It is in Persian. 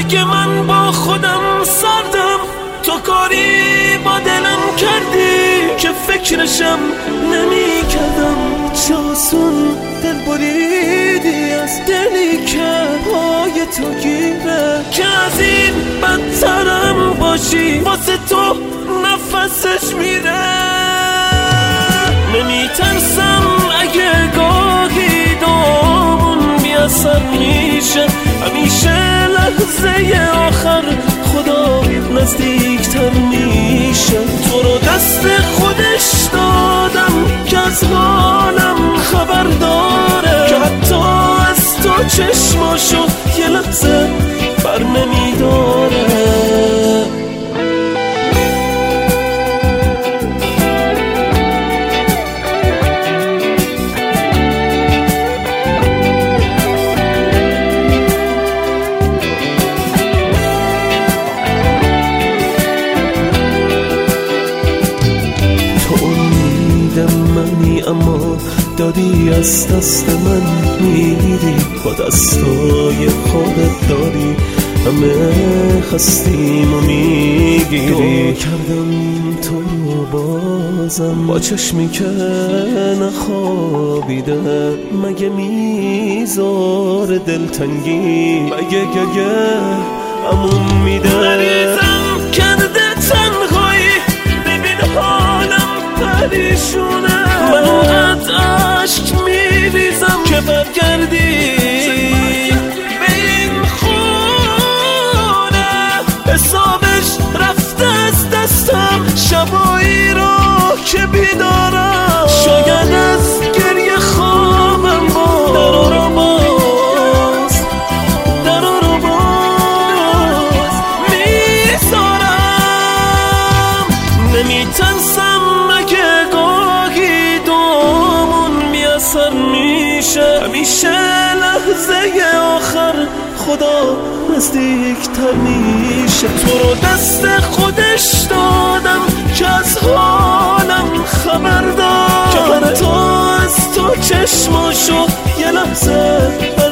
اگه من با خودم سردم تو کاری با دلم کردی که فکرشم نمی کردم. چه آسون دل بریدی از دلی که پای تو گیره، که از این بدترم باشی واسه تو نفسش میره. نمی ترسم اگه گاهی دامون بیاثر میشه، همیشه لحظه آخر خدا نزدیکتر میشه. تو رو دست خودش دادم که از حالم خبر داره، که حتی از تو چشماشو یه لحظه بر نمیداره. اما دادی از دست من میری، با دستای خودت داری همه خستیم و میگیری. دعا کردم تو رو بازم با چشمی که نخوابیده، مگه میذار دلتنگی، مگه گریه امون میده. مریضم کرده تنهایی، ببین حالم پریشونه، من اونقدر عشق میریزم که برگردی به این خونه. حسابش رفته از دستم شبایی رو که بیدارم، شاید از گریه خوابم باز درو رو باز میذارم. نمیترسم اگه گاهی دامون بیاثر میشه، همیشه لحظه آخر خدا نزدیکتر میشه. تو رو دست خودش دادم که از حالم خبر دار، که حتی از تو چشماشو یه لحظه